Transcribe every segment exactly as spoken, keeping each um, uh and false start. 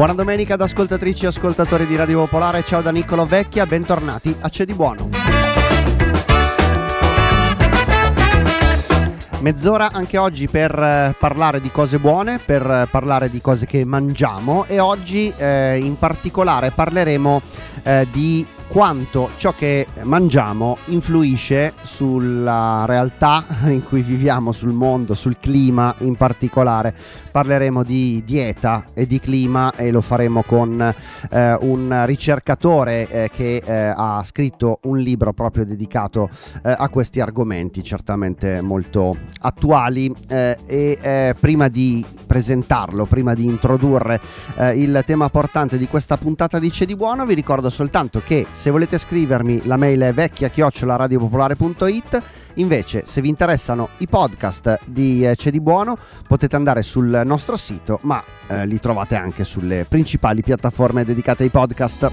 Buona domenica ad ascoltatrici e ascoltatori di Radio Popolare, ciao da Niccolo Vecchia, bentornati a C'è di buono. Mezz'ora anche oggi per eh, parlare di cose buone, per eh, parlare di cose che mangiamo, e oggi eh, in particolare parleremo eh, di quanto ciò che mangiamo influisce sulla realtà in cui viviamo, sul mondo, sul clima in particolare. Parleremo di dieta e di clima e lo faremo con eh, un ricercatore eh, che eh, ha scritto un libro proprio dedicato eh, a questi argomenti, certamente molto attuali. Eh, e eh, prima di presentarlo, prima di introdurre eh, il tema portante di questa puntata di C'è di buono, vi ricordo soltanto che se volete scrivermi, la mail è vecchia chiocciola radiopopolare punto it. Invece, se vi interessano i podcast di eh, C'è di buono, potete andare sul nostro sito, ma eh, li trovate anche sulle principali piattaforme dedicate ai podcast.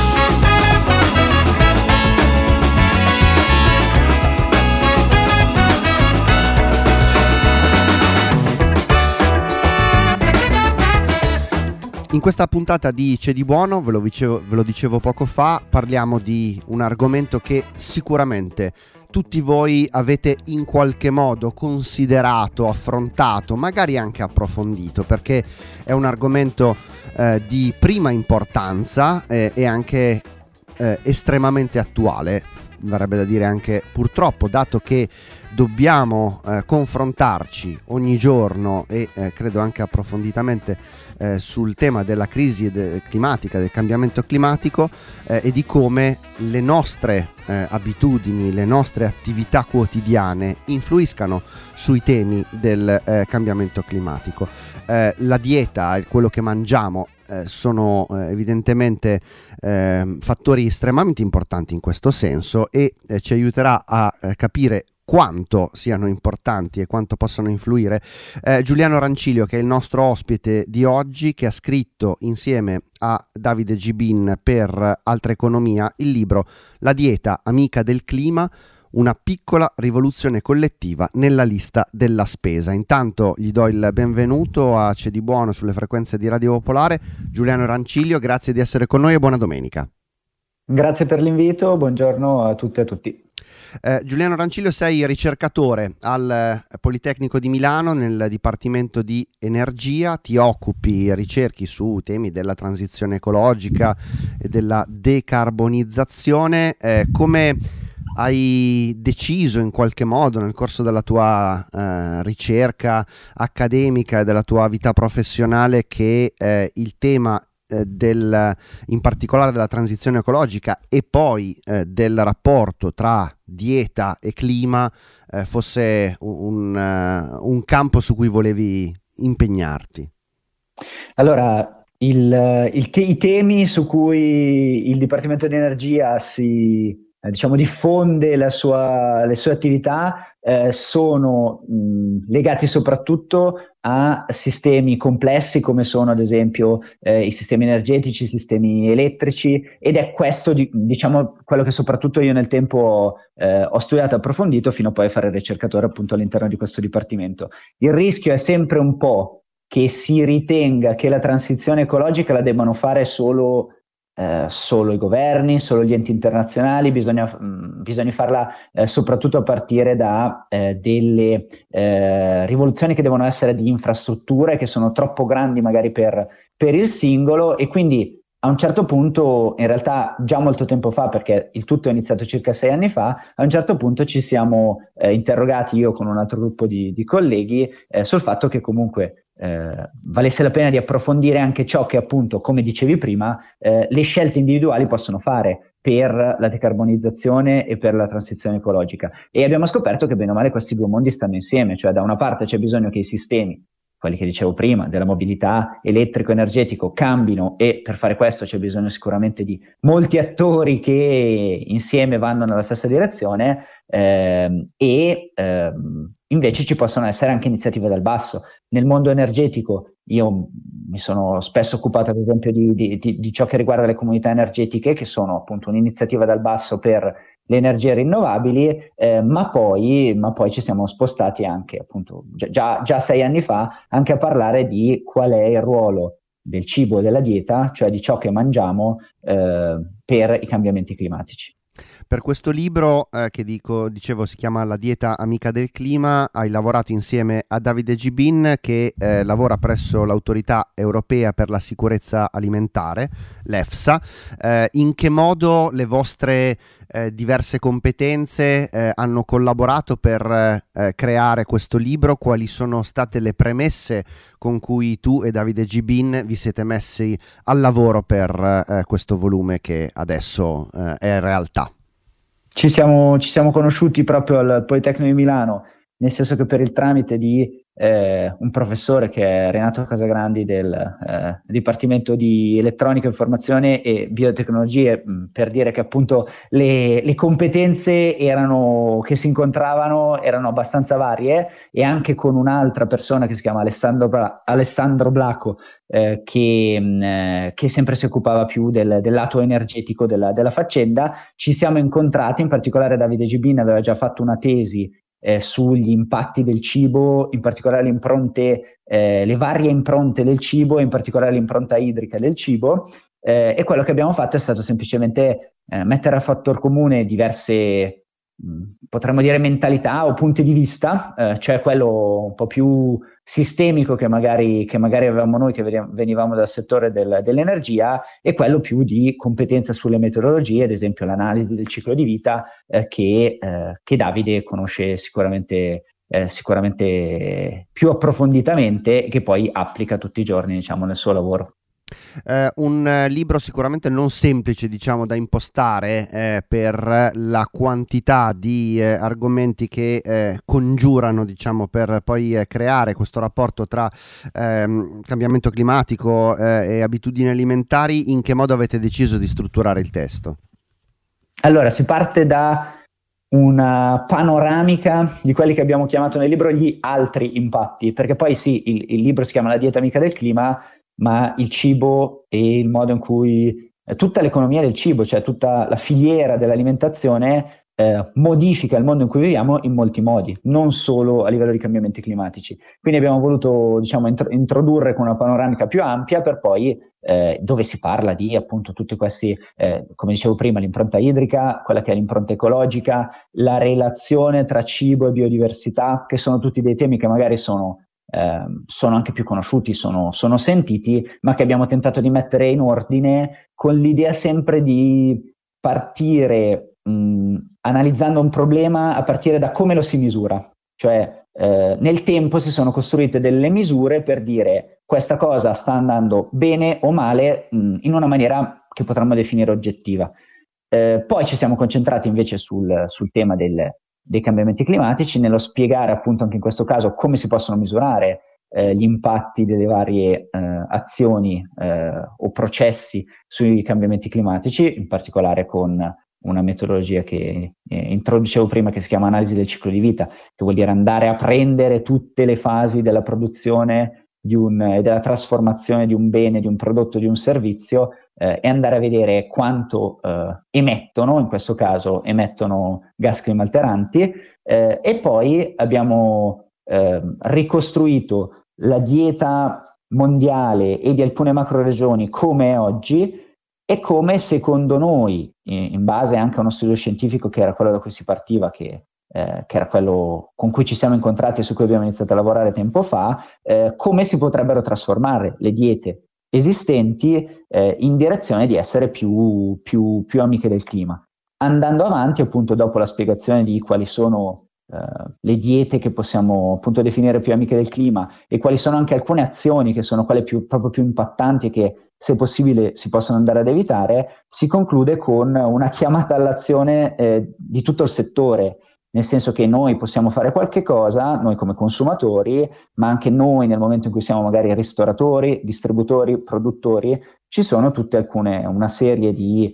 In questa puntata di C'è di buono, ve lo dicevo, ve lo dicevo poco fa, parliamo di un argomento che sicuramente tutti voi avete in qualche modo considerato, affrontato, magari anche approfondito, perché è un argomento eh, di prima importanza eh, e anche eh, estremamente attuale, verrebbe da dire anche purtroppo, dato che dobbiamo eh, confrontarci ogni giorno e eh, credo anche approfonditamente eh, sul tema della crisi de- climatica, del cambiamento climatico eh, e di come le nostre eh, abitudini, le nostre attività quotidiane influiscano sui temi del eh, cambiamento climatico. Eh, la dieta e quello che mangiamo eh, sono eh, evidentemente eh, fattori estremamente importanti in questo senso e eh, ci aiuterà a eh, capire quanto siano importanti e quanto possano influire eh, Giuliano Rancilio, che è il nostro ospite di oggi, che ha scritto insieme a Davide Gibin per Altra Economia il libro La dieta amica del clima, una piccola rivoluzione collettiva nella lista della spesa. Intanto gli do il benvenuto a C'è di buono sulle frequenze di Radio Popolare. Giuliano Rancilio, grazie di essere con noi e buona domenica. Grazie per l'invito, buongiorno a tutte e a tutti. Eh, Giuliano Rancilio, sei ricercatore al eh, Politecnico di Milano nel Dipartimento di Energia, ti occupi e ricerchi su temi della transizione ecologica e della decarbonizzazione. Eh, come hai deciso in qualche modo nel corso della tua eh, ricerca accademica e della tua vita professionale che eh, il tema del, in particolare della transizione ecologica e poi eh, del rapporto tra dieta e clima eh, fosse un, uh, un campo su cui volevi impegnarti? Allora, il, il te- i temi su cui il Dipartimento di Energia si eh, diciamo diffonde la sua, le sue attività eh, sono mh, legati soprattutto a sistemi complessi come sono ad esempio eh, i sistemi energetici, i sistemi elettrici, ed è questo di, diciamo quello che soprattutto io nel tempo eh, ho studiato e approfondito fino a poi a fare il ricercatore appunto all'interno di questo dipartimento. Il rischio è sempre un po' che si ritenga che la transizione ecologica la debbano fare solo Eh, solo i governi, solo gli enti internazionali, bisogna, mh, bisogna farla eh, soprattutto a partire da eh, delle eh, rivoluzioni che devono essere di infrastrutture che sono troppo grandi magari per, per il singolo, e quindi a un certo punto, in realtà già molto tempo fa, perché il tutto è iniziato circa sei anni fa, a un certo punto ci siamo eh, interrogati io con un altro gruppo di, di colleghi eh, sul fatto che comunque Eh, valesse la pena di approfondire anche ciò che appunto, come dicevi prima, eh, le scelte individuali possono fare per la decarbonizzazione e per la transizione ecologica, e abbiamo scoperto che bene o male questi due mondi stanno insieme, cioè da una parte c'è bisogno che i sistemi, quelli che dicevo prima, della mobilità elettrico-energetico cambino, e per fare questo c'è bisogno sicuramente di molti attori che insieme vanno nella stessa direzione, ehm, e ehm, invece ci possono essere anche iniziative dal basso. Nel mondo energetico io mi sono spesso occupato ad esempio di, di, di, di ciò che riguarda le comunità energetiche, che sono appunto un'iniziativa dal basso per le energie rinnovabili, eh, ma, poi, ma poi ci siamo spostati anche appunto già, già sei anni fa anche a parlare di qual è il ruolo del cibo e della dieta, cioè di ciò che mangiamo eh, per i cambiamenti climatici. Per questo libro, eh, che dico, dicevo si chiama La dieta amica del clima, hai lavorato insieme a Davide Gibin, che eh, lavora presso l'Autorità Europea per la Sicurezza Alimentare, l'EFSA. Eh, in che modo le vostre eh, diverse competenze eh, hanno collaborato per eh, creare questo libro? Quali sono state le premesse con cui tu e Davide Gibin vi siete messi al lavoro per eh, questo volume che adesso eh, è realtà? Ci siamo, ci siamo conosciuti proprio al Politecnico di Milano, nel senso che per il tramite di eh, un professore che è Renato Casagrandi del eh, Dipartimento di Elettronica, Informazione e Biotecnologie, mh, per dire che appunto le, le competenze erano, che si incontravano erano abbastanza varie, e anche con un'altra persona che si chiama Alessandro, Bla- Alessandro Blacco, Eh, che, mh, che sempre si occupava più del, del lato energetico della, della faccenda. Ci siamo incontrati, in particolare Davide Gibin aveva già fatto una tesi eh, sugli impatti del cibo, in particolare le impronte, eh, le varie impronte del cibo, e in particolare l'impronta idrica del cibo, eh, e quello che abbiamo fatto è stato semplicemente eh, mettere a fattor comune diverse, mh, potremmo dire, mentalità o punti di vista, eh, cioè quello un po' più sistemico che magari, che magari avevamo noi che venivamo dal settore del, dell'energia, e quello più di competenza sulle metodologie, ad esempio l'analisi del ciclo di vita, eh, che, eh, che Davide conosce sicuramente, eh, sicuramente più approfonditamente, e che poi applica tutti i giorni, diciamo, nel suo lavoro. Eh, un eh, libro sicuramente non semplice, diciamo, da impostare eh, per la quantità di eh, argomenti che eh, congiurano, diciamo, per poi eh, creare questo rapporto tra ehm, cambiamento climatico eh, e abitudini alimentari. In che modo avete deciso di strutturare il testo? Allora, si parte da una panoramica di quelli che abbiamo chiamato nel libro gli altri impatti, perché poi sì, il, il libro si chiama La dieta amica del clima, ma il cibo e il modo in cui eh, tutta l'economia del cibo, cioè tutta la filiera dell'alimentazione, eh, modifica il mondo in cui viviamo in molti modi, non solo a livello di cambiamenti climatici. Quindi abbiamo voluto, diciamo, intro- introdurre con una panoramica più ampia, per poi eh, dove si parla di appunto tutti questi, eh, come dicevo prima, l'impronta idrica, quella che è l'impronta ecologica, la relazione tra cibo e biodiversità, che sono tutti dei temi che magari sono Eh, sono anche più conosciuti, sono, sono sentiti, ma che abbiamo tentato di mettere in ordine, con l'idea sempre di partire mh, analizzando un problema a partire da come lo si misura. Cioè eh, nel tempo si sono costruite delle misure per dire questa cosa sta andando bene o male mh, in una maniera che potremmo definire oggettiva. Eh, poi ci siamo concentrati invece sul, sul tema del dei cambiamenti climatici, nello spiegare appunto anche in questo caso come si possono misurare eh, gli impatti delle varie eh, azioni eh, o processi sui cambiamenti climatici, in particolare con una metodologia che eh, introducevo prima, che si chiama analisi del ciclo di vita, che vuol dire andare a prendere tutte le fasi della produzione di un, e della trasformazione di un bene, di un prodotto, di un servizio, eh, e andare a vedere quanto eh, emettono, in questo caso emettono gas climalteranti, eh, e poi abbiamo eh, ricostruito la dieta mondiale e di alcune macro regioni come è oggi, e come secondo noi, in, in base anche a uno studio scientifico che era quello da cui si partiva, che Eh, che era quello con cui ci siamo incontrati e su cui abbiamo iniziato a lavorare tempo fa, eh, come si potrebbero trasformare le diete esistenti eh, in direzione di essere più, più, più amiche del clima. Andando avanti, appunto, dopo la spiegazione di quali sono eh, le diete che possiamo appunto definire più amiche del clima, e quali sono anche alcune azioni che sono quelle più, proprio più impattanti e che, se possibile, si possono andare ad evitare, si conclude con una chiamata all'azione eh, di tutto il settore. Nel senso che noi possiamo fare qualche cosa, noi come consumatori, ma anche noi nel momento in cui siamo magari ristoratori, distributori, produttori, ci sono tutte alcune, una serie di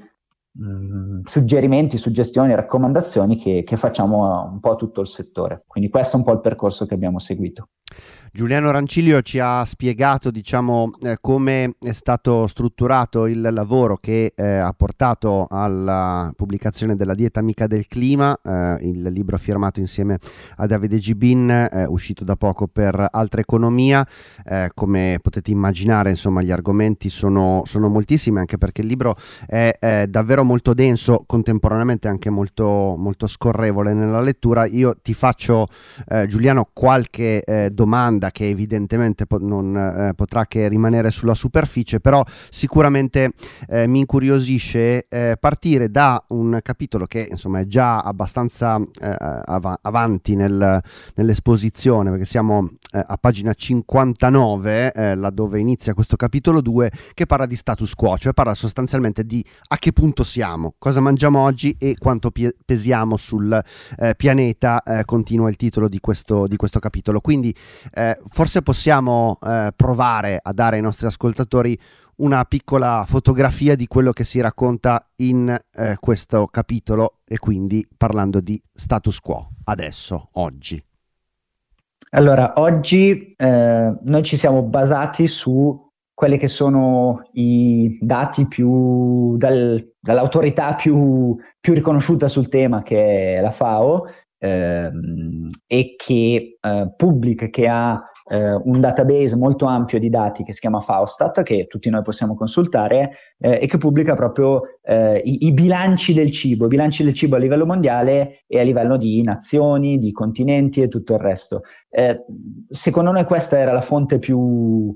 mh, suggerimenti, suggestioni, raccomandazioni che, che facciamo a un po' a tutto il settore. Quindi questo è un po' il percorso che abbiamo seguito. Giuliano Rancilio ci ha spiegato, diciamo, eh, come è stato strutturato il lavoro che eh, ha portato alla pubblicazione della Dieta Amica del Clima, eh, il libro firmato insieme a Davide Gibbin, eh, uscito da poco per Altra Economia. Eh, come potete immaginare, insomma, gli argomenti sono, sono moltissimi, anche perché il libro è, è davvero molto denso, contemporaneamente anche molto, molto scorrevole nella lettura. Io ti faccio, eh, Giuliano, qualche eh, domanda che evidentemente po- non eh, potrà che rimanere sulla superficie, però sicuramente eh, mi incuriosisce eh, partire da un capitolo che insomma è già abbastanza eh, av- avanti nel, nell'esposizione, perché siamo eh, a pagina cinquantanove, eh, laddove inizia questo capitolo due, che parla di status quo, cioè parla sostanzialmente di a che punto siamo, cosa mangiamo oggi e quanto pie- pesiamo sul eh, pianeta, eh, continua il titolo di questo, di questo capitolo. Quindi eh, forse possiamo eh, provare a dare ai nostri ascoltatori una piccola fotografia di quello che si racconta in eh, questo capitolo, e quindi parlando di status quo adesso, oggi. Allora, oggi eh, noi ci siamo basati su quelli che sono i dati più dal, dall'autorità più, più riconosciuta sul tema, che è la FAO, ehm, e che eh, pubblica, che ha eh, un database molto ampio di dati che si chiama FAOStat, che tutti noi possiamo consultare, eh, e che pubblica proprio eh, i, i bilanci del cibo, i bilanci del cibo a livello mondiale e a livello di nazioni, di continenti e tutto il resto. Eh, secondo noi questa era la fonte più,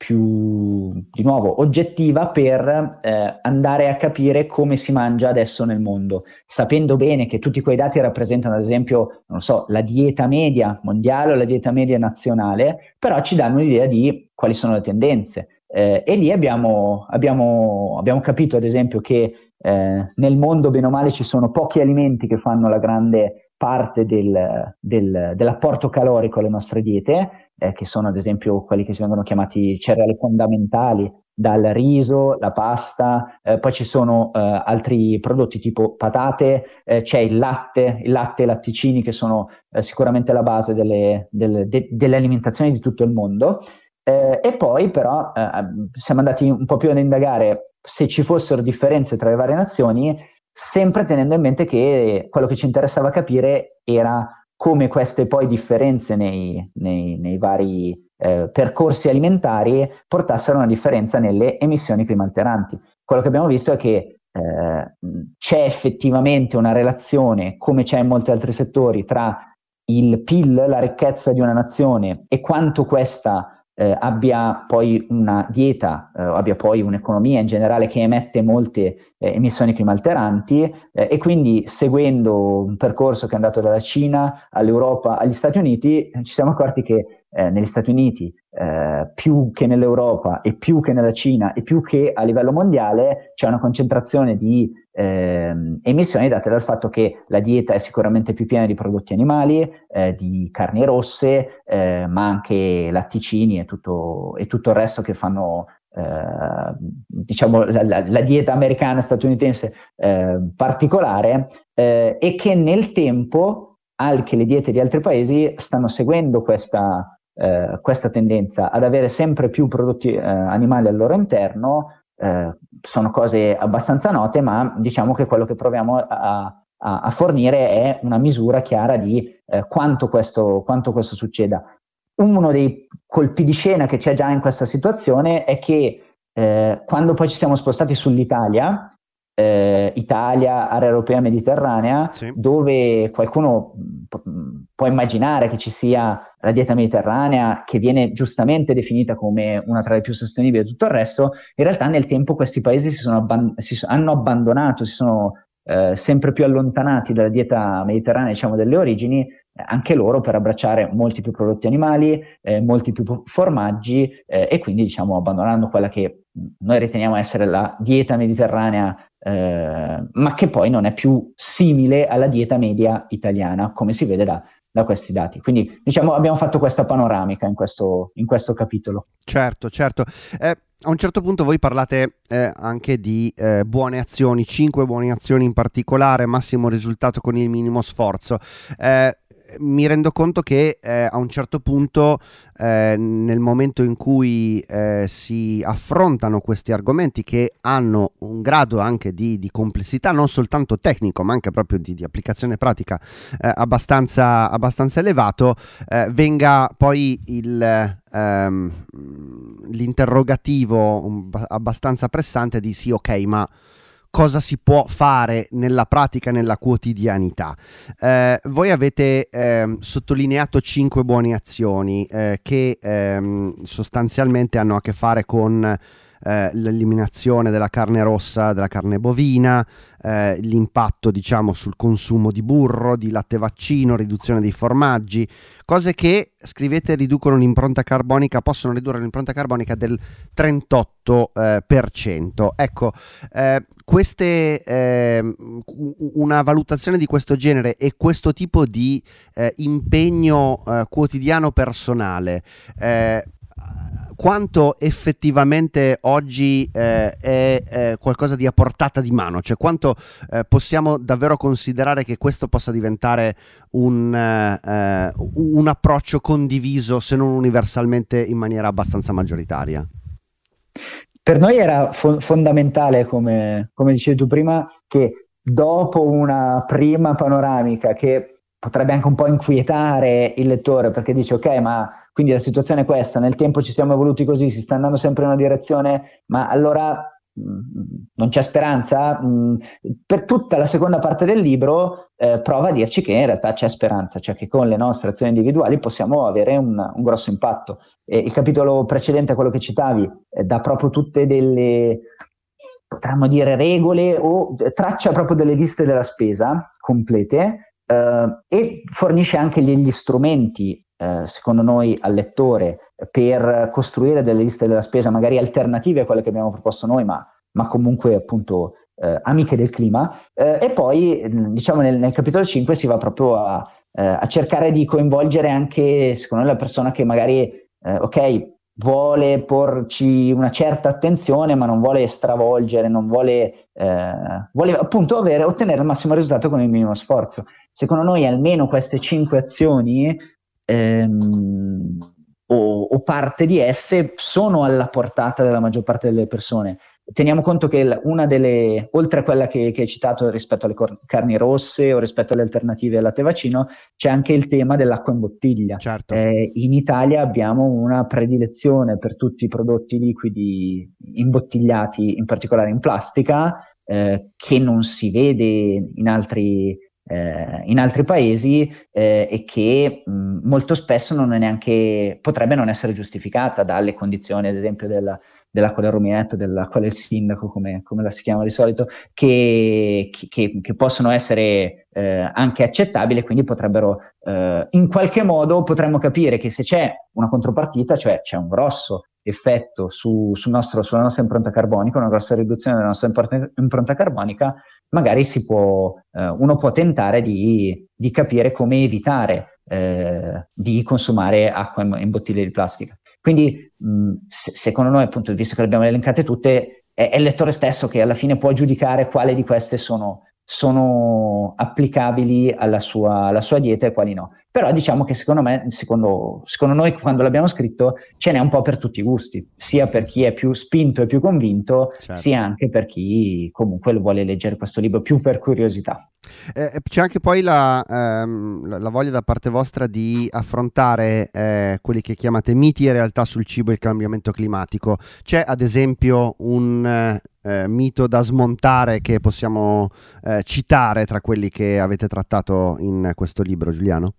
più di nuovo, oggettiva per eh, andare a capire come si mangia adesso nel mondo, sapendo bene che tutti quei dati rappresentano, ad esempio, non so, la dieta media mondiale o la dieta media nazionale, però ci danno un'idea di quali sono le tendenze. Eh, e lì abbiamo, abbiamo, abbiamo capito, ad esempio, che eh, nel mondo, bene o male, ci sono pochi alimenti che fanno la grande parte del, del, dell'apporto calorico alle nostre diete, eh, che sono ad esempio quelli che si vengono chiamati cereali fondamentali, dal riso, la pasta, eh, poi ci sono eh, altri prodotti tipo patate, eh, c'è il latte, il latte e i latticini, che sono eh, sicuramente la base delle, delle, de, delle alimentazioni di tutto il mondo. Eh, e poi però eh, siamo andati un po' più ad indagare se ci fossero differenze tra le varie nazioni, sempre tenendo in mente che quello che ci interessava capire era come queste poi differenze nei, nei, nei vari eh, percorsi alimentari portassero a una differenza nelle emissioni climalteranti. Quello che abbiamo visto è che eh, c'è effettivamente una relazione, come c'è in molti altri settori, tra il P I L, la ricchezza di una nazione, e quanto questa Eh, abbia poi una dieta, eh, abbia poi un'economia in generale che emette molte eh, emissioni climalteranti, eh, e quindi, seguendo un percorso che è andato dalla Cina all'Europa agli Stati Uniti, ci siamo accorti che eh, negli Stati Uniti, eh, più che nell'Europa e più che nella Cina e più che a livello mondiale, c'è una concentrazione di eh, emissioni date dal fatto che la dieta è sicuramente più piena di prodotti animali, eh, di carni rosse, eh, ma anche latticini e tutto, e tutto il resto che fanno eh, diciamo la, la, la dieta americana statunitense eh, particolare, eh, e che nel tempo anche le diete di altri paesi stanno seguendo questa Eh, questa tendenza ad avere sempre più prodotti eh, animali al loro interno. Eh, sono cose abbastanza note, ma diciamo che quello che proviamo a, a, a fornire è una misura chiara di eh, quanto, questo, quanto questo succeda. Uno dei colpi di scena che c'è già in questa situazione è che eh, quando poi ci siamo spostati sull'Italia, eh, Italia, area europea mediterranea, sì, dove qualcuno p- può immaginare che ci sia la dieta mediterranea, che viene giustamente definita come una tra le più sostenibili e tutto il resto, in realtà nel tempo questi paesi si, sono abban- si so- hanno abbandonato, si sono eh, sempre più allontanati dalla dieta mediterranea, diciamo delle origini, eh, anche loro, per abbracciare molti più prodotti animali, eh, molti più formaggi, eh, e quindi diciamo abbandonando quella che noi riteniamo essere la dieta mediterranea, eh, ma che poi non è più simile alla dieta media italiana, come si vede da, da questi dati. Quindi diciamo abbiamo fatto questa panoramica in questo, in questo capitolo. Certo, certo. Eh, a un certo punto voi parlate eh, anche di eh, buone azioni, cinque buone azioni in particolare, massimo risultato con il minimo sforzo. Eh, mi rendo conto che eh, a un certo punto, eh, nel momento in cui eh, si affrontano questi argomenti che hanno un grado anche di, di complessità, non soltanto tecnico, ma anche proprio di, di applicazione pratica eh, abbastanza, abbastanza elevato, eh, venga poi il, ehm, l'interrogativo um, abbastanza pressante di sì, ok, ma cosa si può fare nella pratica, nella quotidianità. Eh, voi avete eh, sottolineato cinque buone azioni eh, che ehm, sostanzialmente hanno a che fare con eh, l'eliminazione della carne rossa, della carne bovina, eh, l'impatto diciamo sul consumo di burro, di latte vaccino, riduzione dei formaggi, cose che, scrivete, riducono l'impronta carbonica, possono ridurre l'impronta carbonica del trentotto per cento. Ecco, eh, queste, eh, una valutazione di questo genere e questo tipo di eh, impegno eh, quotidiano personale, eh, quanto effettivamente oggi eh, è eh, qualcosa di a portata di mano, cioè quanto eh, possiamo davvero considerare che questo possa diventare un, eh, un approccio condiviso, se non universalmente, in maniera abbastanza maggioritaria? Per noi era fo- fondamentale, come, come dicevi tu prima, che dopo una prima panoramica che potrebbe anche un po' inquietare il lettore, perché dice ok, ma quindi la situazione è questa, nel tempo ci siamo evoluti così, si sta andando sempre in una direzione, ma allora mh, non c'è speranza? Mh, per tutta la seconda parte del libro eh, prova a dirci che in realtà c'è speranza, cioè che con le nostre azioni individuali possiamo avere un, un grosso impatto. E il capitolo precedente a quello che citavi eh, dà proprio tutte delle, potremmo dire, regole o traccia proprio delle liste della spesa complete eh, e fornisce anche degli strumenti Eh, secondo noi al lettore per costruire delle liste della spesa magari alternative a quelle che abbiamo proposto noi, ma, ma comunque appunto eh, amiche del clima, eh, e poi diciamo nel, nel capitolo cinque si va proprio a, eh, a cercare di coinvolgere anche secondo noi la persona che magari eh, ok, vuole porci una certa attenzione ma non vuole stravolgere, non vuole, eh, vuole appunto avere, ottenere il massimo risultato con il minimo sforzo. Secondo noi almeno queste cinque azioni Ehm, o, o parte di esse sono alla portata della maggior parte delle persone. Teniamo conto che una delle, oltre a quella che, che hai citato rispetto alle cor- carni rosse o rispetto alle alternative al latte vaccino, c'è anche il tema dell'acqua in bottiglia. Certo. Eh, in Italia abbiamo una predilezione per tutti i prodotti liquidi imbottigliati, in particolare in plastica, eh, che non si vede in altri Eh, in altri paesi eh, e che mh, molto spesso non è neanche, potrebbe non essere giustificata dalle condizioni, ad esempio, della, dell'acqua del rubinetto, dell'acqua del sindaco, come, come la si chiama di solito, che, che, che possono essere eh, anche accettabili, quindi potrebbero, eh, in qualche modo, potremmo capire che se c'è una contropartita, cioè c'è un grosso effetto su, sul nostro, sulla nostra impronta carbonica, una grossa riduzione della nostra impronta, impronta carbonica, magari si può, eh, uno può tentare di, di capire come evitare eh, di consumare acqua in, in bottiglie di plastica. Quindi mh, se, secondo noi, appunto, visto che le abbiamo elencate tutte, è, è il lettore stesso che alla fine può giudicare quale di queste sono, sono applicabili alla sua, alla sua dieta e quali no. Però diciamo che secondo me, secondo, secondo noi, quando l'abbiamo scritto, ce n'è un po' per tutti i gusti, sia per chi è più spinto e più convinto, certo, sia anche per chi comunque lo vuole leggere questo libro più per curiosità. Eh, c'è anche poi la, ehm, la voglia da parte vostra di affrontare eh, quelli che chiamate miti e realtà sul cibo e il cambiamento climatico. C'è ad esempio un eh, mito da smontare che possiamo eh, citare tra quelli che avete trattato in questo libro, Giuliano?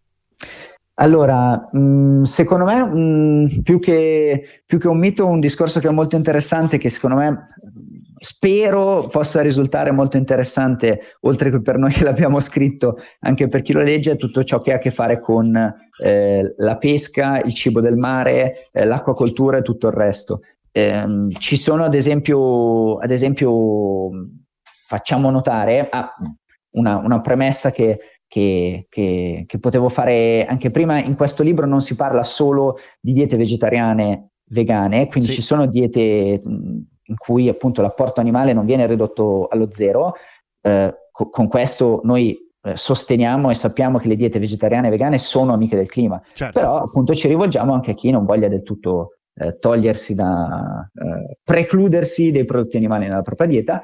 Allora, mh, secondo me mh, più che, più che un mito, un discorso che è molto interessante, che secondo me spero possa risultare molto interessante, oltre che per noi che l'abbiamo scritto, anche per chi lo legge, è tutto ciò che ha a che fare con eh, la pesca, il cibo del mare, eh, l'acquacoltura e tutto il resto. Eh, ci sono ad esempio, ad esempio facciamo notare ah, una, una premessa che Che, che, che potevo fare anche prima. In questo libro non si parla solo di diete vegetariane, vegane, quindi sì, ci sono diete in cui appunto l'apporto animale non viene ridotto allo zero. Eh, co- con questo noi eh, sosteniamo e sappiamo che le diete vegetariane e vegane sono amiche del clima, certo. Però appunto ci rivolgiamo anche a chi non voglia del tutto eh, togliersi da, eh, precludersi dei prodotti animali nella propria dieta.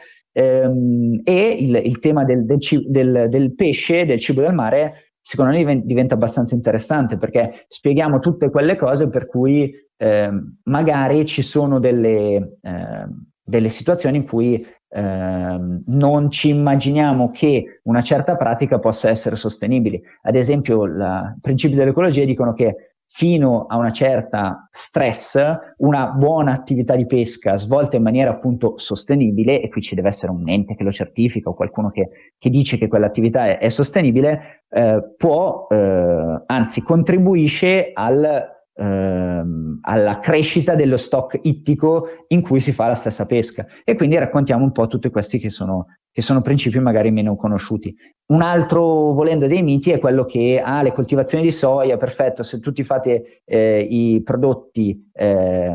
Ehm, e il, il tema del, del, del, del pesce, del cibo del mare, secondo me diventa abbastanza interessante, perché spieghiamo tutte quelle cose per cui eh, magari ci sono delle, eh, delle situazioni in cui eh, non ci immaginiamo che una certa pratica possa essere sostenibile. Ad esempio, i principi dell'ecologia dicono che fino a una certa stress, una buona attività di pesca svolta in maniera appunto sostenibile, e qui ci deve essere un ente che lo certifica o qualcuno che, che dice che quell'attività è, è sostenibile, eh, può, eh, anzi contribuisce al, ehm, alla crescita dello stock ittico in cui si fa la stessa pesca. E quindi raccontiamo un po' tutti questi che sono, che sono principi magari meno conosciuti. Un altro, volendo, dei miti è quello che ha ah, le coltivazioni di soia, perfetto, se tutti fate eh, i prodotti eh,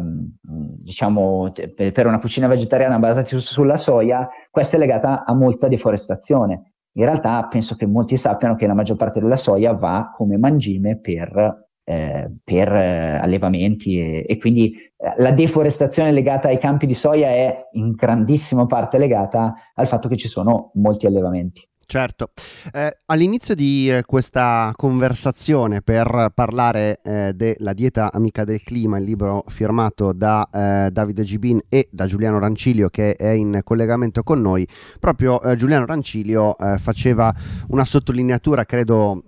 diciamo te, per una cucina vegetariana basati su, sulla soia, questa è legata a molta deforestazione. In realtà penso che molti sappiano che la maggior parte della soia va come mangime per, eh, per eh, allevamenti e, e quindi eh, la deforestazione legata ai campi di soia è in grandissima parte legata al fatto che ci sono molti allevamenti. Certo, eh, all'inizio di eh, questa conversazione per parlare eh, della dieta amica del clima, il libro firmato da eh, Davide Gibin e da Giuliano Rancilio, che è in collegamento con noi, proprio eh, Giuliano Rancilio eh, faceva una sottolineatura credo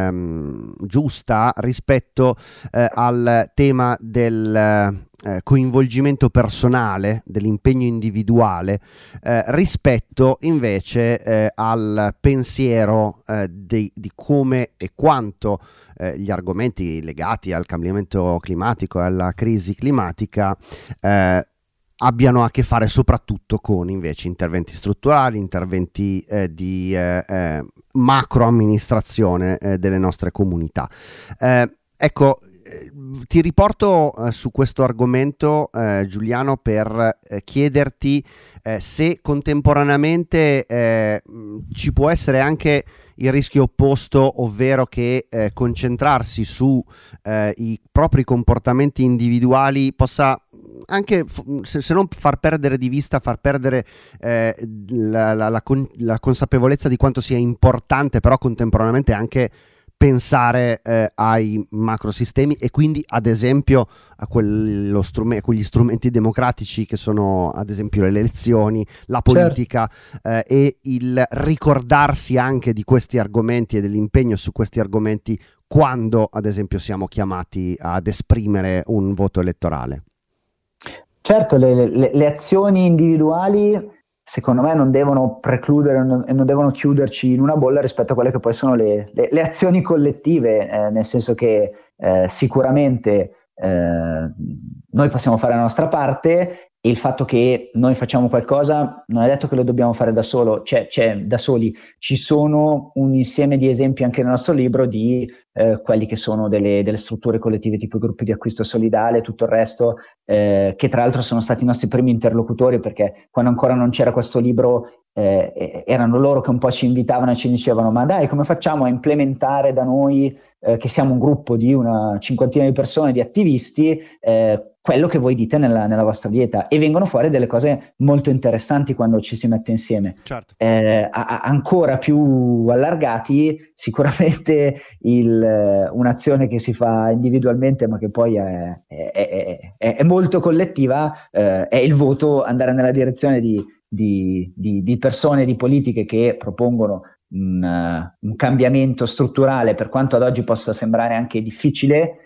ehm, giusta rispetto eh, al tema del Eh, coinvolgimento personale, dell'impegno individuale eh, rispetto invece eh, al pensiero eh, di, di come e quanto eh, gli argomenti legati al cambiamento climatico e alla crisi climatica eh, abbiano a che fare soprattutto con invece interventi strutturali, interventi eh, di eh, eh, macro amministrazione eh, delle nostre comunità. Eh, ecco, ti riporto eh, su questo argomento, eh, Giuliano, per eh, chiederti eh, se contemporaneamente eh, ci può essere anche il rischio opposto, ovvero che eh, concentrarsi su eh, i propri comportamenti individuali possa anche, se, se non far perdere di vista, far perdere eh, la, la, la, con, la consapevolezza di quanto sia importante, però contemporaneamente anche pensare eh, ai macrosistemi e quindi ad esempio a, quello strume- a quegli strumenti democratici che sono ad esempio le elezioni, la politica, certo. eh, e il ricordarsi anche di questi argomenti e dell'impegno su questi argomenti quando ad esempio siamo chiamati ad esprimere un voto elettorale. Certo, le, le, le azioni individuali secondo me non devono precludere e non, non devono chiuderci in una bolla rispetto a quelle che poi sono le, le, le azioni collettive, eh, nel senso che eh, sicuramente eh, noi possiamo fare la nostra parte e il fatto che noi facciamo qualcosa non è detto che lo dobbiamo fare da solo, cioè, cioè da soli. Ci sono un insieme di esempi anche nel nostro libro di eh, quelli che sono delle, delle strutture collettive tipo i gruppi di acquisto solidale e tutto il resto, eh, che tra l'altro sono stati i nostri primi interlocutori, perché quando ancora non c'era questo libro eh, erano loro che un po' ci invitavano e ci dicevano: ma dai, come facciamo a implementare da noi, eh, che siamo un gruppo di una cinquantina di persone, di attivisti, eh, quello che voi dite nella, nella vostra dieta, e vengono fuori delle cose molto interessanti quando ci si mette insieme. Certo. Eh, a, a, ancora più allargati, sicuramente il, un'azione che si fa individualmente ma che poi è, è, è, è, è molto collettiva, eh, è il voto, andare nella direzione di, di, di, di persone, di politiche che propongono un, uh, un cambiamento strutturale, per quanto ad oggi possa sembrare anche difficile.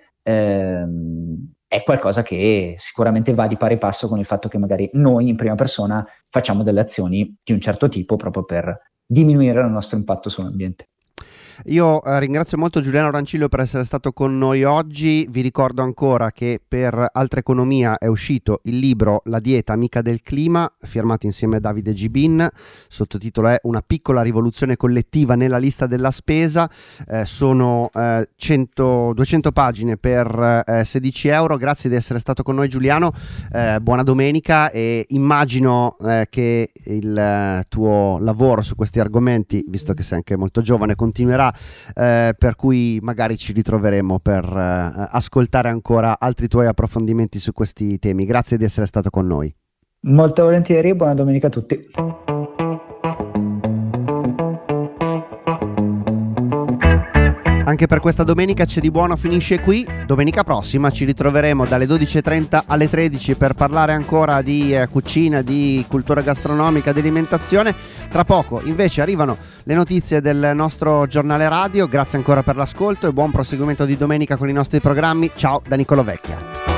ehm, È qualcosa che sicuramente va di pari passo con il fatto che magari noi in prima persona facciamo delle azioni di un certo tipo proprio per diminuire il nostro impatto sull'ambiente. Io eh, ringrazio molto Giuliano Rancilio per essere stato con noi oggi. Vi ricordo ancora che per Altra Economia è uscito il libro La dieta amica del clima, firmato insieme a Davide Gibin. Sottotitolo è Una piccola rivoluzione collettiva nella lista della spesa. Eh, sono eh, cento, duecento pagine per eh, sedici euro. Grazie di essere stato con noi, Giuliano. Eh, buona domenica, e immagino eh, che il eh, tuo lavoro su questi argomenti, visto che sei anche molto giovane, continuerà, eh, per cui magari ci ritroveremo per eh, ascoltare ancora altri tuoi approfondimenti su questi temi. Grazie di essere stato con noi. Molto volentieri, buona domenica a tutti. Anche per questa domenica C'è di buono finisce qui. Domenica prossima ci ritroveremo dalle dodici e trenta alle tredici per parlare ancora di eh, cucina, di cultura gastronomica, di alimentazione. Tra poco invece arrivano le notizie del nostro giornale radio. Grazie ancora per l'ascolto e buon proseguimento di domenica con i nostri programmi. Ciao da Niccolò Vecchia.